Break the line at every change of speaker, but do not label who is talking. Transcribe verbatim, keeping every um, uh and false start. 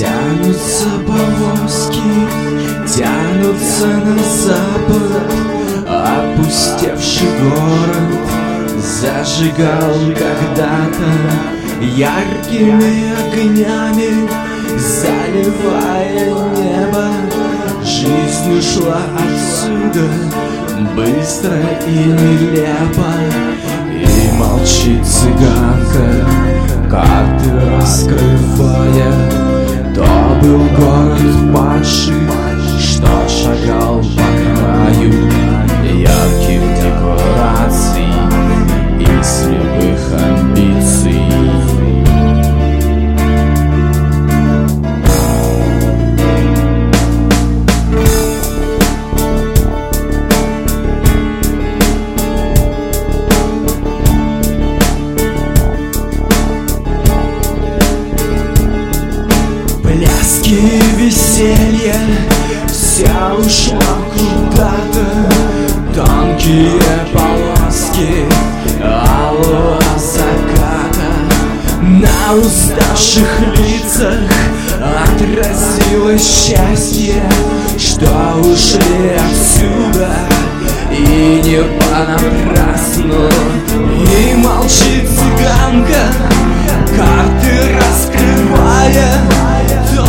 Тянутся повозки, тянутся на запад, опустевший город зажигал когда-то яркими огнями, заливая небо. Жизнь ушла отсюда быстро и нелепо, и молчит цыганка, карты раскрывая. То был город падший, что шагал по краю ярких декораций и слепых амбиций. Пляски и веселье, вся ушла куда-то. Тонкие полоски алого заката на уставших лицах отразилось счастье, что ушли отсюда, и не понапрасну. И молчит цыганка, карты раскрывая.